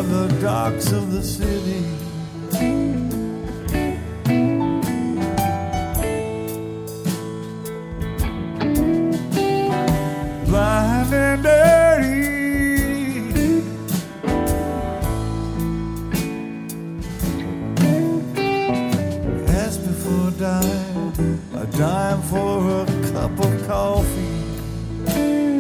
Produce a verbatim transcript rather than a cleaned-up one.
by the docks of the city. Blind and dirty, ask me for a dime, a dime for a cup of coffee.